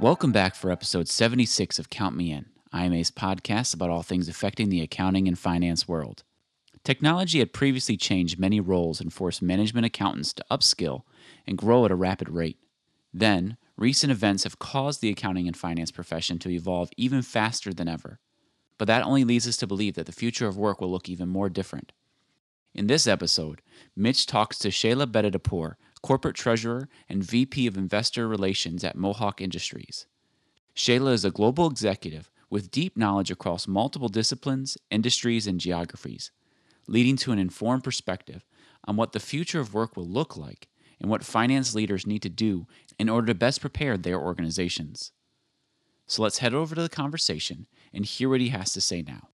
Welcome back for episode 76 of Count Me In, IMA's podcast about all things affecting the accounting and finance world. Technology had previously changed many roles and forced management accountants to upskill and grow at a rapid rate. Then, recent events have caused the accounting and finance profession to evolve even faster than ever. But that only leads us to believe that the future of work will look even more different. In this episode, Mitch talks to Shayla Bedadapour, Corporate Treasurer and VP of Investor Relations at Mohawk Industries. Shayla is a global executive with deep knowledge across multiple disciplines, industries, and geographies, leading to an informed perspective on what the future of work will look like and what finance leaders need to do in order to best prepare their organizations. So let's head over to the conversation and hear what he has to say now.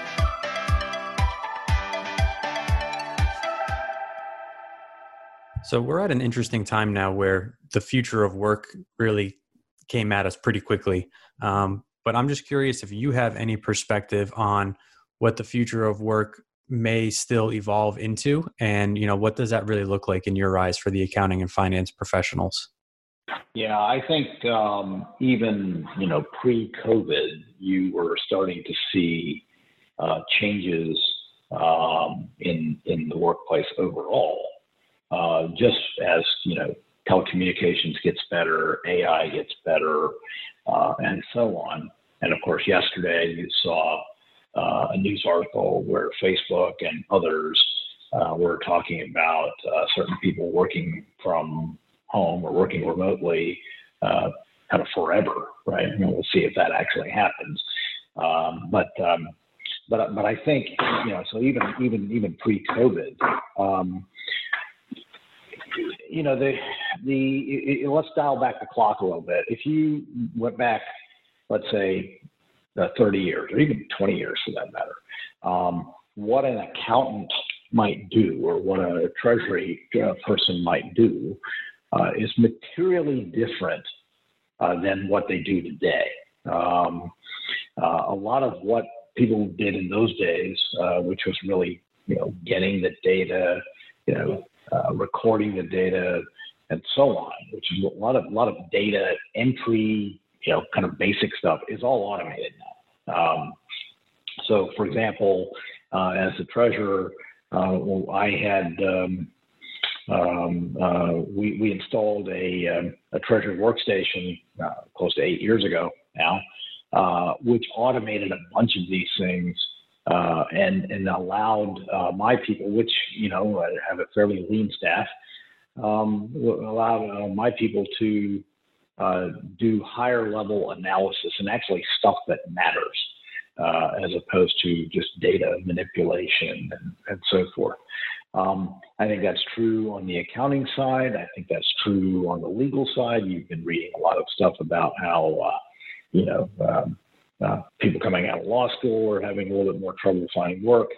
So we're at an interesting time now where the future of work really came at us pretty quickly. But I'm just curious if you have any perspective on what the future of work may still evolve into, and what does that really look like in your eyes for the accounting and finance professionals? Yeah, I think even pre-COVID, you were starting to see changes in the workplace overall. Just as telecommunications gets better, AI gets better, and so on. And of course, yesterday you saw a news article where Facebook and others were talking about certain people working from home or working remotely kind of forever, right? And we'll see if that actually happens. But I think so even pre-COVID. Let's dial back the clock a little bit. If you went back, let's say, 30 years or even 20 years for that matter, what an accountant might do or what a treasury person might do is materially different than what they do today. A lot of what people did in those days, which was really, getting the data, recording the data, and so on, which is a lot of data entry, kind of basic stuff, is all automated now. So, for example, as a treasurer, I had we installed a treasury workstation close to 8 years ago now, which automated a bunch of these things. And allowed my people, which, I have a fairly lean staff, allowed my people to do higher level analysis and actually stuff that matters, as opposed to just data manipulation and so forth. I think that's true on the accounting side. I think that's true on the legal side. You've been reading a lot of stuff about how, people coming out of law school are having a little bit more trouble finding work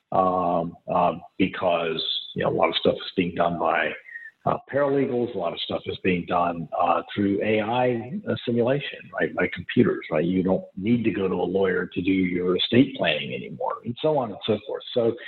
because a lot of stuff is being done by paralegals. A lot of stuff is being done through AI simulation, right, by computers. Right, you don't need to go to a lawyer to do your estate planning anymore, and so on and so forth. So,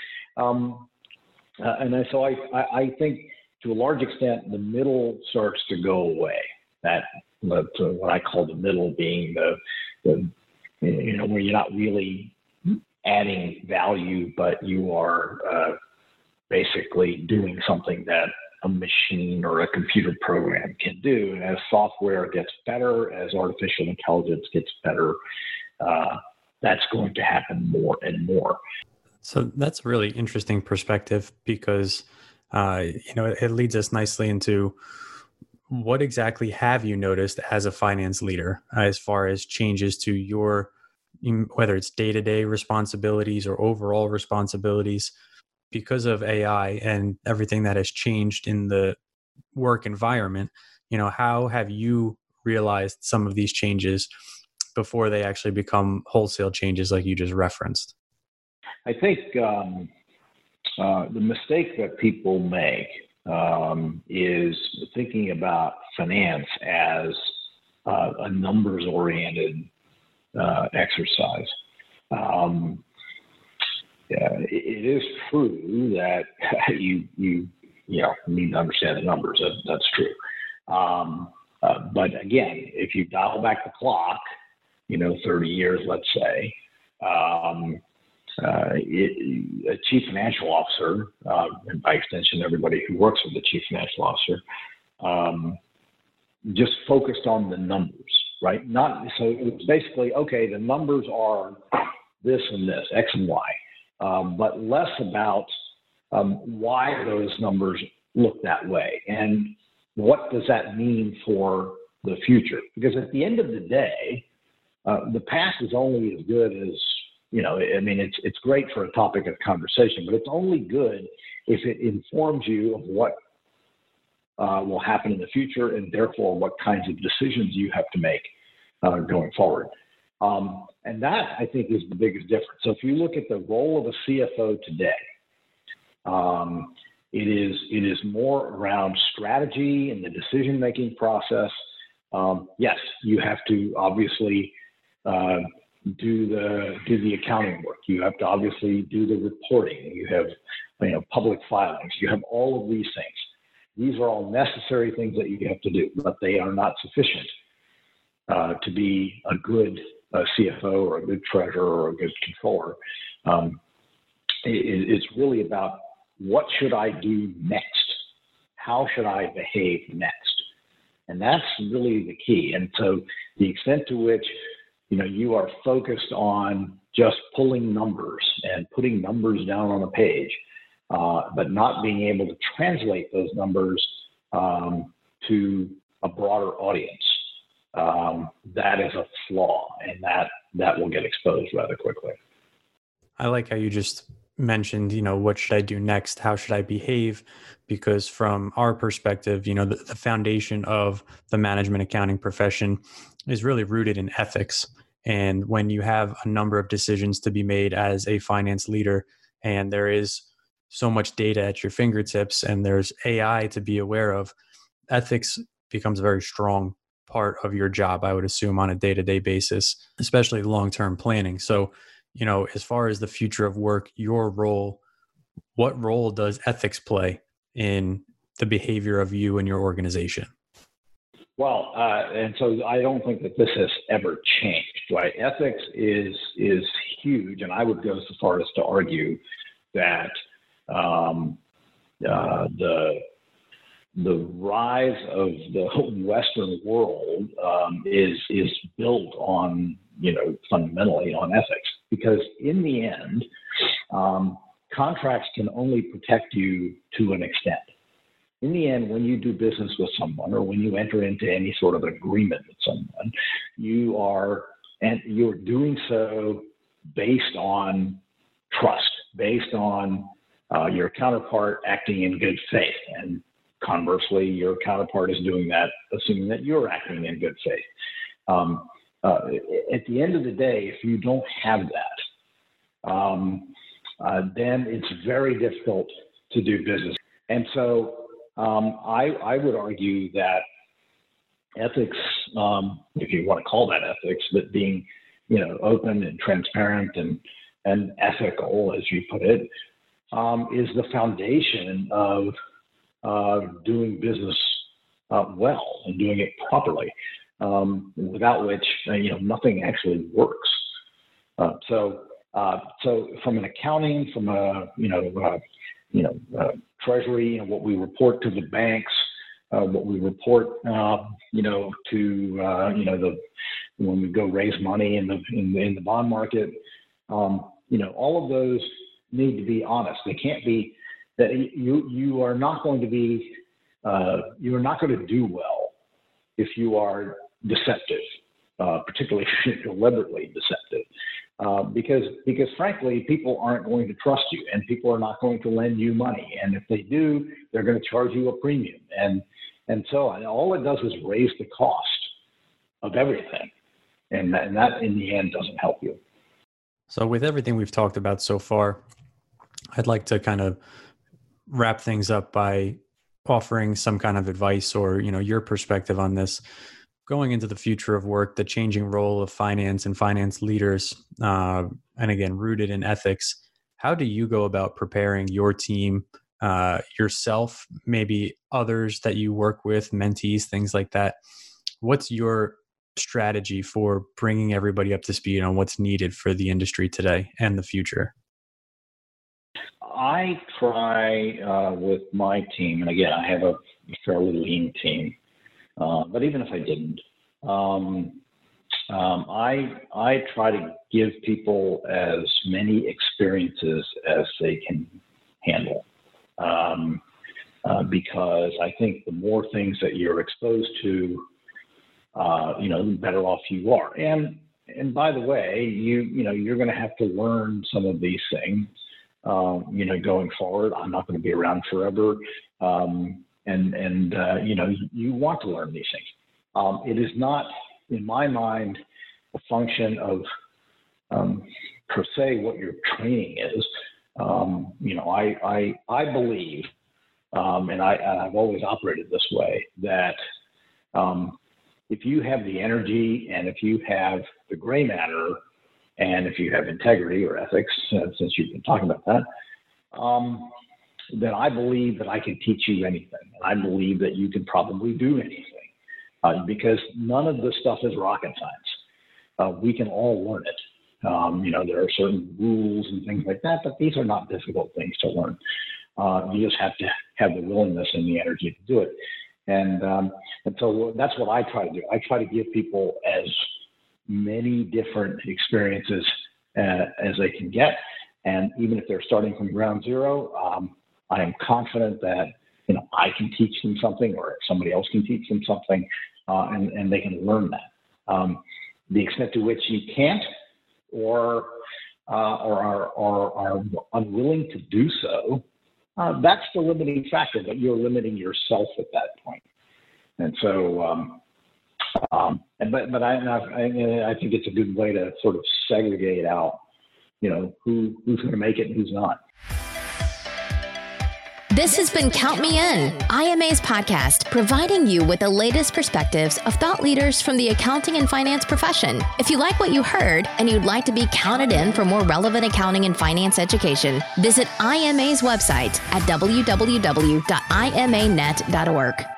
so I think to a large extent the middle starts to go away. That what I call the middle being the where you're not really adding value, but you are basically doing something that a machine or a computer program can do. And as software gets better, as artificial intelligence gets better, that's going to happen more and more. So that's a really interesting perspective because, it leads us nicely into what exactly have you noticed as a finance leader as far as changes to your, whether it's day-to-day responsibilities or overall responsibilities because of AI and everything that has changed in the work environment? How have you realized some of these changes before they actually become wholesale changes like you just referenced? I think the mistake that people make is thinking about finance as a numbers-oriented exercise. It is true that you need to understand the numbers. That's true. But again, if you dial back the clock, 30 years, let's say, a chief financial officer, and by extension, everybody who works with the chief financial officer, just focused on the numbers, right? So it was basically, okay, the numbers are this and this, X and Y, but less about why those numbers look that way and what does that mean for the future. Because at the end of the day, the past is only as good as, it's great for a topic of conversation, but it's only good if it informs you of what will happen in the future and therefore what kinds of decisions you have to make going forward. And that, I think, is the biggest difference. So if you look at the role of a CFO today, it is more around strategy and the decision-making process. Yes, you have to obviously do the accounting work. You have to obviously do the reporting. You have public filings. You have all of these things. These are all necessary things that you have to do, but they are not sufficient to be a good CFO or a good treasurer or a good controller. It's really about what should I do next? How should I behave next? And that's really the key. And so the extent to which you are focused on just pulling numbers and putting numbers down on a page, but not being able to translate those numbers to a broader audience, that is a flaw, and that will get exposed rather quickly. I like how you just mentioned, what should I do next? How should I behave? Because from our perspective, the foundation of the management accounting profession is really rooted in ethics. And when you have a number of decisions to be made as a finance leader, and there is so much data at your fingertips and there's AI to be aware of, ethics becomes a very strong part of your job, I would assume, on a day-to-day basis, especially long-term planning. So, as far as the future of work, your role, what role does ethics play in the behavior of you and your organization? Well, and so I don't think that this has ever changed, right? Ethics is huge, and I would go so far as to argue that the rise of the Western world is built on, fundamentally on ethics, because in the end, contracts can only protect you to an extent. In the end, when you do business with someone or when you enter into any sort of agreement with someone, you're doing so based on trust, based on your counterpart acting in good faith. And conversely, your counterpart is doing that, assuming that you're acting in good faith. At the end of the day, if you don't have that, then it's very difficult to do business. And so I would argue that ethics, if you want to call that ethics, but being open and transparent and ethical, as you put it, is the foundation of doing business well and doing it properly, without which nothing actually works. So from an accounting, from a treasury, what we report to the banks, what we report to when we go raise money in the bond market, all of those need to be honest. They can't be that you are not going to be you are not going to do well if you are deceptive, particularly if you're deliberately deceptive. Because frankly, people aren't going to trust you, and people are not going to lend you money. And if they do, they're going to charge you a premium. And so on. All it does is raise the cost of everything. And that in the end doesn't help you. So with everything we've talked about so far, I'd like to kind of wrap things up by offering some kind of advice or, your perspective on this. Going into the future of work, the changing role of finance and finance leaders, and again, rooted in ethics, how do you go about preparing your team, yourself, maybe others that you work with, mentees, things like that, what's your strategy for bringing everybody up to speed on what's needed for the industry today and the future? I try with my team, and again, I have a fairly lean team, but even if I didn't, I try to give people as many experiences as they can handle, because I think the more things that you're exposed to, the better off you are. And by the way, you're going to have to learn some of these things, going forward. I'm not going to be around forever, you want to learn these things. It is not, in my mind, a function of per se what your training is. I believe, and I've always operated this way, that if you have the energy and if you have the gray matter and if you have integrity or ethics, since you've been talking about that, then I believe that I can teach you anything. And I believe that you can probably do anything, because none of this stuff is rocket science. We can all learn it. There are certain rules and things like that, but these are not difficult things to learn. You just have to have the willingness and the energy to do it. And so that's what I try to do. I try to give people as many different experiences as they can get. And even if they're starting from ground zero, I am confident that, I can teach them something, or somebody else can teach them something, and they can learn that. The extent to which you can't or are unwilling to do so, that's the limiting factor, but you're limiting yourself at that point. And so, but I think it's a good way to sort of segregate out, who's going to make it and who's not. This has been Count Me In, IMA's podcast, providing you with the latest perspectives of thought leaders from the accounting and finance profession. If you like what you heard and you'd like to be counted in for more relevant accounting and finance education, visit IMA's website at www.imanet.org.